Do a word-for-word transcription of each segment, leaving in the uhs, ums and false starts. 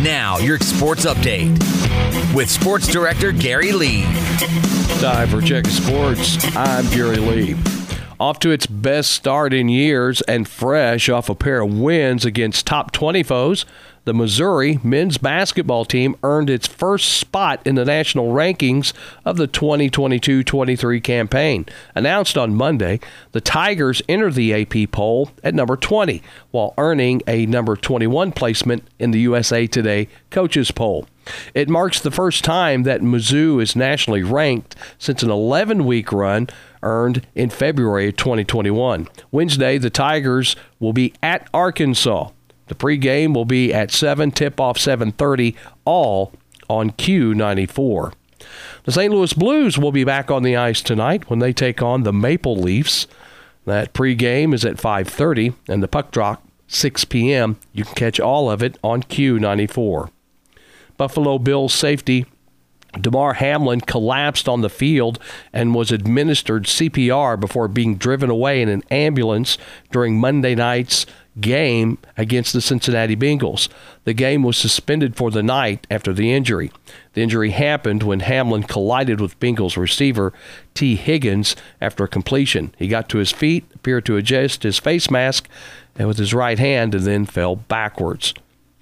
Now, your sports update with Sports Director Gary Lee. Time for Check Sports. I'm Gary Lee. Off to its best start in years and fresh off a pair of wins against top twenty foes, the Missouri men's basketball team earned its first spot in the national rankings of the twenty twenty-two twenty-three campaign. Announced on Monday, the Tigers entered the A P poll at number twenty, while earning a number twenty-one placement in the U S A Today coaches poll. It marks the first time that Mizzou is nationally ranked since an eleven-week run earned in February of twenty twenty-one. Wednesday, the Tigers will be at Arkansas. The pregame will be at seven, tip-off seven thirty, all on Q ninety-four. The Saint Louis Blues will be back on the ice tonight when they take on the Maple Leafs. That pregame is at five thirty, and the puck drop six p.m. You can catch all of it on Q ninety-four. Buffalo Bills safety Damar Hamlin collapsed on the field and was administered C P R before being driven away in an ambulance during Monday night's game against the Cincinnati Bengals. The game was suspended for the night after the injury. The injury happened when Hamlin collided with Bengals receiver T. Higgins after completion. He got to his feet, appeared to adjust his face mask and with his right hand, and then fell backwards.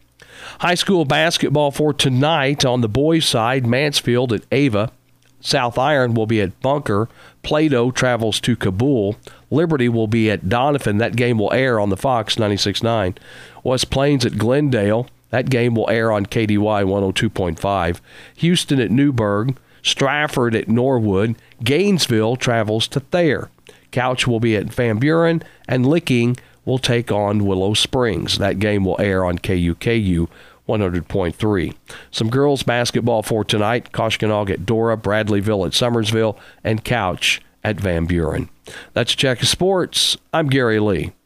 High school basketball for tonight on the boys' side, Mansfield at Ava. South Iron will be at Bunker. Plato travels to Kabul. Liberty will be at Donovan. That game will air on the Fox ninety-six point nine. West Plains at Glendale. That game will air on K D Y one oh two point five. Houston at Newburgh. Stratford at Norwood. Gainesville travels to Thayer. Couch will be at Van Buren, and Licking will take on Willow Springs. That game will air on K U K U one hundred point three. Some girls basketball for tonight. Koshkonong at Dora, Bradleyville at Summersville, and Couch at Van Buren. That's Check of Sports. I'm Gary Lee.